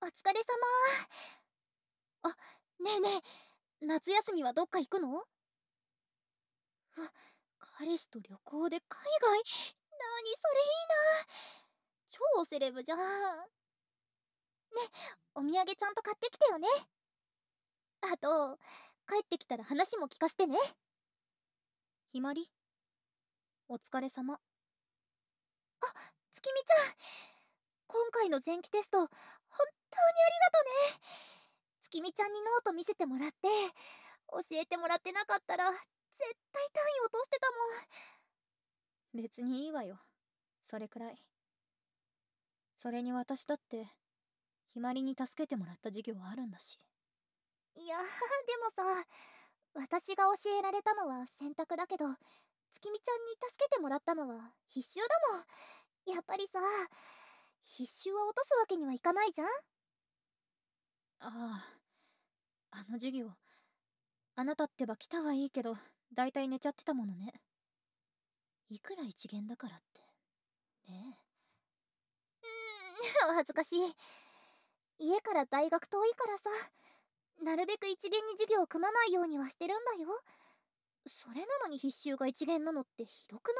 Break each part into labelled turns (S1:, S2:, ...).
S1: 疲れ様。あ、ねえねえ、夏休みはどっか行くの？うわ、彼氏と旅行で海外？なにそれいいな。超セレブじゃん。ね、お土産ちゃんと買ってきてよね。あと、帰ってきたら話も聞かせてね。ひまり、お疲れ様。あ、月見ちゃん。今回の前期テスト、本当にありがとね。月見ちゃんにノート見せてもらって、教えてもらってなかったら、絶対単位落としてたもん。別にいいわよ。それくらい。それに私だって、ひまりに助けてもらった授業はあるんだし。いやー、でもさ、私が教えられたのは選択だけど、月見ちゃんに助けてもらったのは必修だもん。やっぱりさ、必修は落とすわけにはいかないじゃん。ああ、あの授業、あなたってば来たはいいけど、だいたい寝ちゃってたものね。いくら一限だからって。ねえ。恥ずかしい。家から大学遠いからさ、なるべく一限に授業を組まないようにはしてるんだよ。それなのに必修が一限なのってひどくない？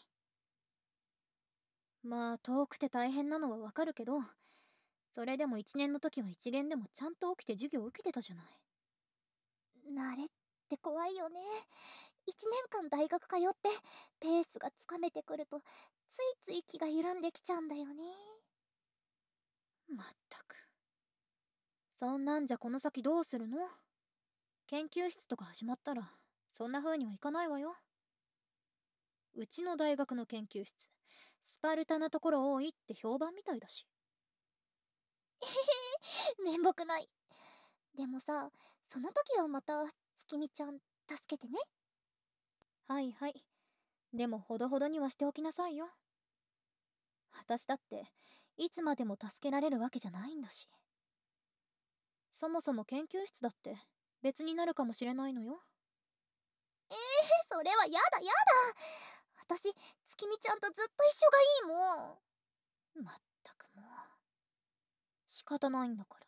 S1: まあ遠くて大変なのはわかるけど、それでも一年の時は一限でもちゃんと起きて授業を受けてたじゃない。慣れって怖いよね。一年間大学通ってペースがつかめてくると、ついつい気が緩んできちゃうんだよね。まったく。そんなんじゃこの先どうするの？研究室とか始まったらそんな風にはいかないわよ。うちの大学の研究室、スパルタなところ多いって評判みたいだし。えへへ、面目ない。でもさ、その時はまた月見ちゃん助けてね。はいはい。でもほどほどにはしておきなさいよ。私だっていつまでも助けられるわけじゃないんだし。そもそも研究室だって別になるかもしれないのよ。それはやだやだ。私、月見ちゃんとずっと一緒がいいもん。まったくもう。仕方ないんだから。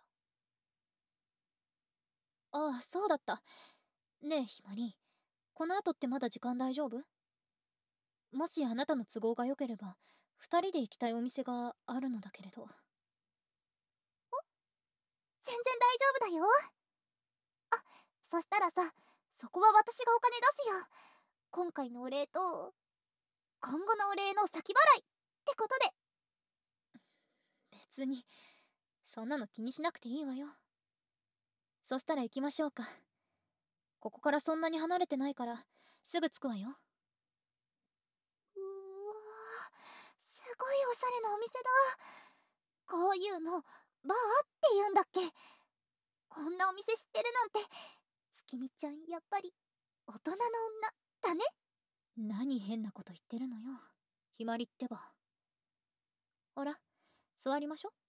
S1: ああ、そうだった。ねえ、ひまり。この後ってまだ時間大丈夫？もしあなたの都合が良ければ、二人で行きたいお店があるのだけれど。全然大丈夫だよ。あ、そしたらさ、そこは私がお金出すよ。今回のお礼と、今後のお礼の先払いってことで。別に、そんなの気にしなくていいわよ。そしたら行きましょうか。ここからそんなに離れてないから、すぐ着くわよ。うわー、すごいおしゃれなお店だ。こういうの、バーって言うんだっけ？こんなお店知ってるなんて、月見ちゃんやっぱり、大人の女、だね。何変なこと言ってるのよ。ひまりってば。ほら、座りましょ。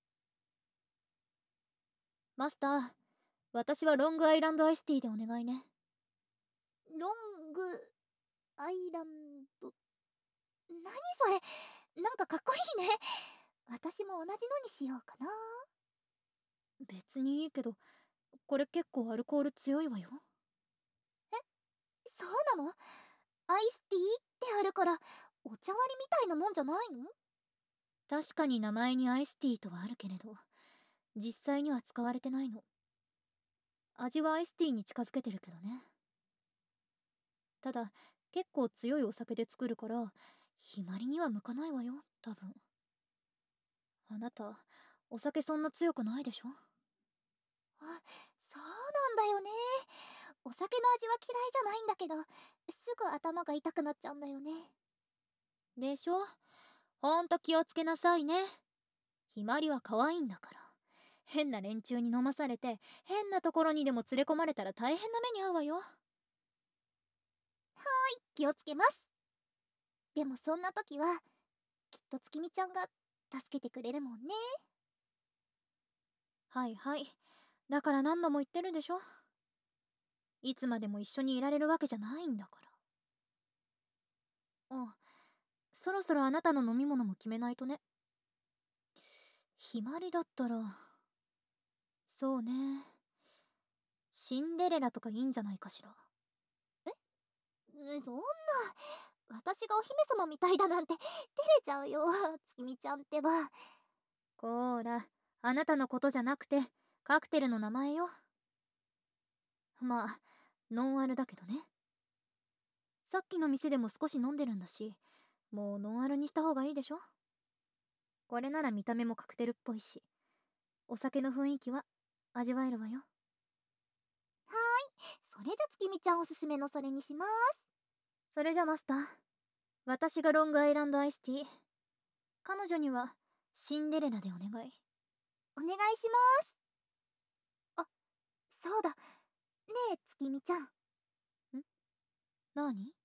S1: マスター、私はロングアイランドアイスティーでお願いね。ロングアイランド、何それ？なんかかっこいいね。私も同じのにしようかな。別にいいけど、これ結構アルコール強いわよ。え、そうなの？アイスティーってあるから、お茶割りみたいなもんじゃないの？確かに名前にアイスティーとはあるけれど、実際には使われてないの。味はアイスティーに近づけてるけどね。ただ、結構強いお酒で作るから、ひまりには向かないわよ、多分。あなた、お酒そんな強くないでしょ？あ、そうなんだよね。お酒の味は嫌いじゃないんだけど、すぐ頭が痛くなっちゃうんだよね。でしょ？ほんと気をつけなさいね。ひまりは可愛いんだから。変な連中に飲まされて、変なところにでも連れ込まれたら大変な目に遭うわよ。はーい、気をつけます。でもそんな時は、きっと月見ちゃんが助けてくれるもんね。はいはい。だから何度も言ってるでしょ。いつまでも一緒にいられるわけじゃないんだから。あ、そろそろあなたの飲み物も決めないとね。ひまりだったら、 そうね。シンデレラとかいいんじゃないかしら。そんな、私がお姫様みたいだなんて照れちゃうよ、月見ちゃんってば。こーら、あなたのことじゃなくて、カクテルの名前よ。まあ、ノンアルだけどね。さっきの店でも少し飲んでるんだし、もうノンアルにした方がいいでしょ。これなら見た目もカクテルっぽいし、お酒の雰囲気は味わえるわよ。はーい、それじゃ月見ちゃんおすすめのそれにします。それじゃマスター、私がロングアイランドアイスティー、彼女にはシンデレラでお願い。お願いします。あ、そうだ。ねえ、月見ちゃん。なに？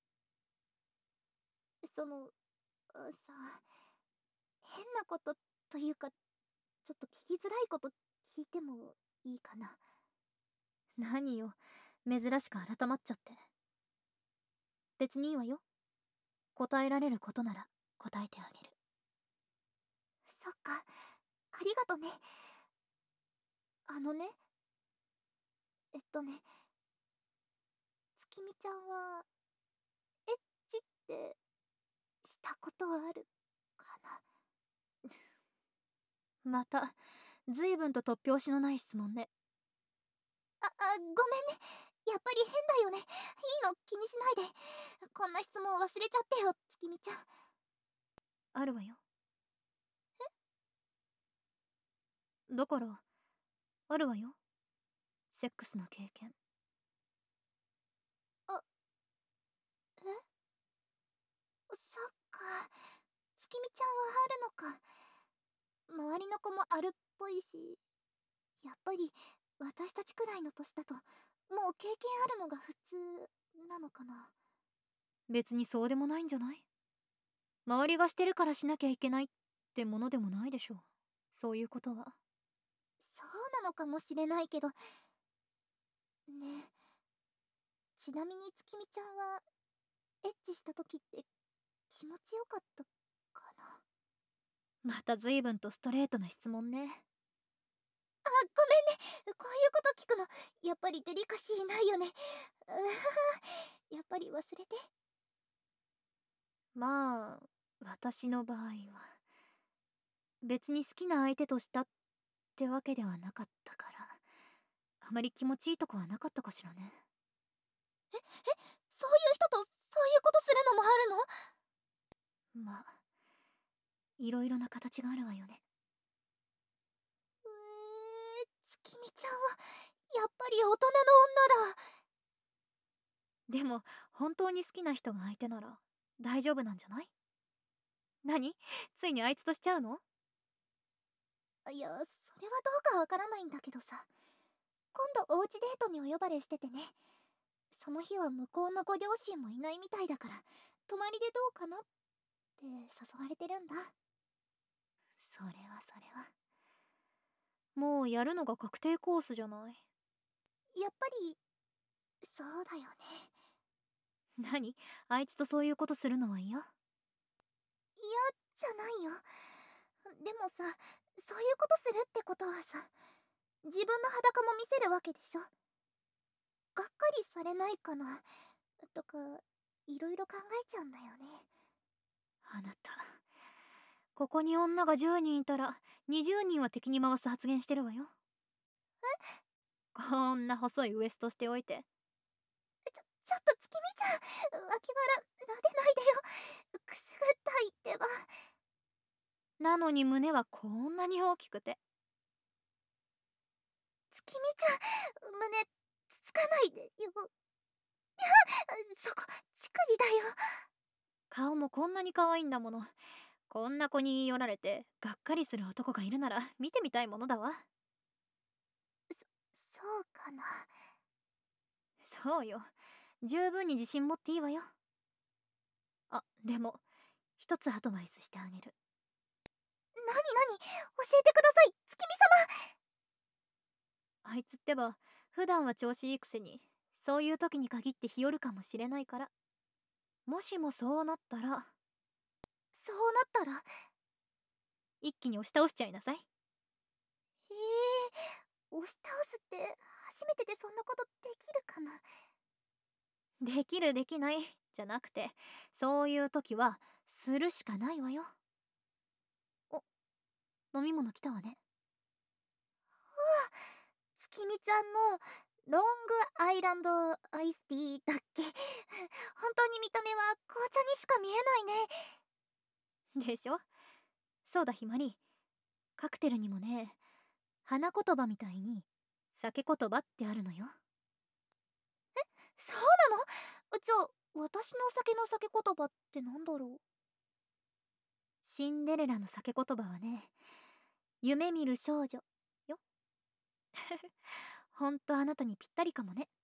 S1: その、さ、変なことというか、ちょっと聞きづらいこと聞いてもいいかな。何よ、珍しく改まっちゃって。別にいいわよ。答えられることなら答えてあげる。そっか、ありがとね。あのね、月見ちゃんは、エッチってしたことあるかな。また、随分と突拍子のない質問ね。ごめんね。やっぱり変だよね。いいの、気にしないで。こんな質問忘れちゃってよ、月見ちゃん。あるわよ。だから、あるわよ。セックスの経験。あ、えそっか。月見ちゃんはあるのか。周りの子もあるっぽいし、やっぱり私たちくらいの年だともう経験あるのが普通なのかな。別にそうでもないんじゃない？周りがしてるからしなきゃいけないってものでもないでしょう。そういうことは。そうなのかもしれないけどね。ちなみに月見ちゃんはエッチした時って気持ちよかったかな。また随分とストレートな質問ね。ごめんね。こういうこと聞くのやっぱりデリカシーないよね。うははやっぱり忘れて。まあ、私の場合は別に好きな相手としたってわけではなかったから、あまり気持ちいいとこはなかったかしらね。そういう人とそういうことするのもあるの？まあ、いろいろな形があるわよね。月見ちゃんはやっぱり大人の女だ。でも本当に好きな人が相手なら大丈夫なんじゃない？何？ついにあいつとしちゃうの？いや、それはどうかわからないんだけどさ。今度おうちデートにお呼ばれしててね。その日は向こうのご両親もいないみたいだから、泊まりでどうかなって誘われてるんだ。それはそれは。もうやるのが確定コースじゃない。やっぱり、そうだよね。何？あいつとそういうことするのは嫌？嫌じゃないよ。でもさ、そういうことするってことはさ、自分の裸も見せるわけでしょ。がっかりされないかなとか、いろいろ考えちゃうんだよね。あなた、ここに女が10人いたら20人は敵に回す発言してるわよ。こんな細いウエストしておいて。ちょっと月見ちゃん、脇腹撫でないでよ。くすぐったいってば。なのに胸はこんなに大きくて。月見ちゃん、胸つつかないでよ。いや、そこ乳首だよ。顔もこんなに可愛いんだもの。こんな子に言い寄られてがっかりする男がいるなら見てみたいものだわ。そうかな。そうよ、十分に自信持っていいわよ。あ、でも一つアドバイスしてあげる。なになに、教えてください、月見様。あいつってば普段は調子いいくせに、そういう時に限って日和るかもしれないから、もしもそうなったら、そうなったら一気に押し倒しちゃいなさい。 押し倒すって初めてでそんなことできるかな。
S2: できるできないじゃなくて、そういう時はするしかないわよ。お、飲み物来たわね。
S1: 月見ちゃんのロングアイランドアイスティーだっけ。本当に見た目は紅茶にしか見えないね。
S2: でしょ。そうだひまり、カクテルにもね、花言葉みたいに酒言葉ってあるのよ。
S1: そうなの？じゃあ私の酒言葉ってなんだろう。
S2: シンデレラの酒言葉はね、夢見る少女よ。ほんとあなたにぴったりかもね。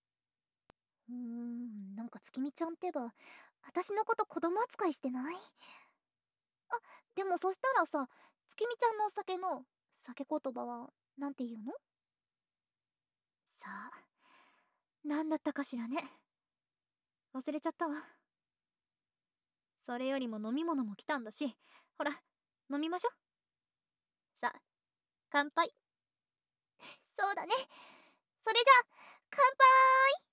S1: なんか月見ちゃんってば私のこと子供扱いしてない？でもそしたらさ、月見ちゃんのお酒の酒言葉はなんて言うの？
S2: さあ、なんだったかしらね。忘れちゃったわ。それよりも飲み物も来たんだし、ほら、飲みましょ。さあ、乾杯。
S1: そうだね。それじゃあ乾杯。